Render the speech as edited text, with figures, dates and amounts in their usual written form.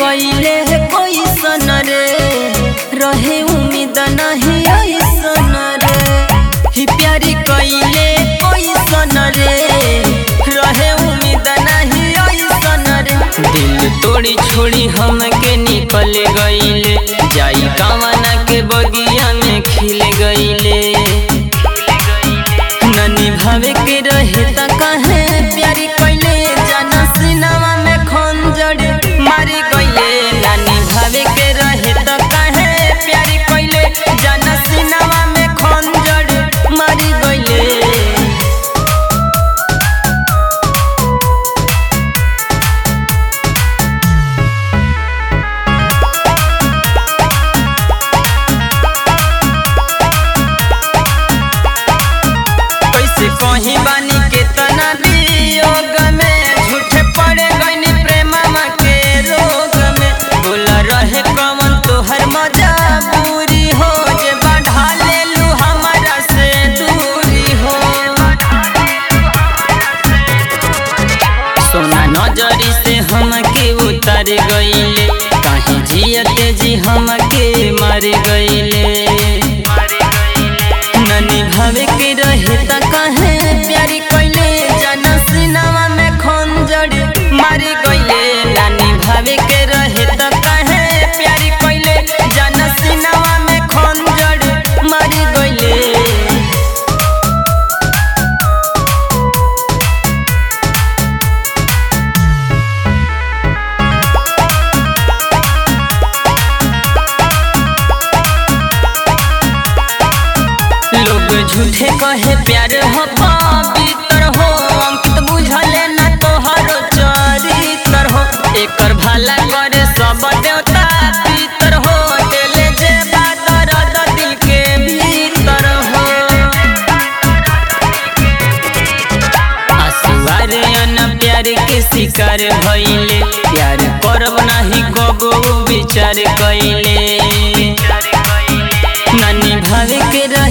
कइले है कैसन रे, रहे उम्मीद नहीं ऐसन रे। ही प्यारी कइले कैसन रे, रहे उम्मीद नहीं ऐसन रे। दिल तोड़ी छोड़ी हमके निकल गइले, जाई कावना के बगिया में खिल गइले। ननी भावे के रहे त कहे प्यारी कइले, जाना सिनेमा में खंजर मारी गइले। नानी भावे के रहे त कहे प्यारी कइले, जाना सिनेमा में खंजर मारी गइले। कहीं बानी के तना वियोग में, झूठे पड़े गईनी प्रेमा के रोग में। बोला रहे कमन तोहर मजबूरी हो, जे बढ़ा ले लू हमारा से दूरी हो। सोना नजरी से हमके उतर गईले, कहीं जियते जी हमके मर गईले। ननी भावे के रहे त कहे प्यारी कइले, जाना सिनेमा में खंजर मारी गइले। नानी भावे के रहे त कहे प्यारी कइले, जाना सिनेमा में खंजर मारी गइले। लोग झूठे कहे प्यार हो पवित्र हो, अंकित बुझले ना तोहरो चरित्र हो। एकर भला करे सब देवता पितर हो, दिले जे बात रद दिल के भीतर हो। आसुआरे अन प्यार के शिकार भइले, प्यार करब नाही कबो विचार कइले। नानी भावे के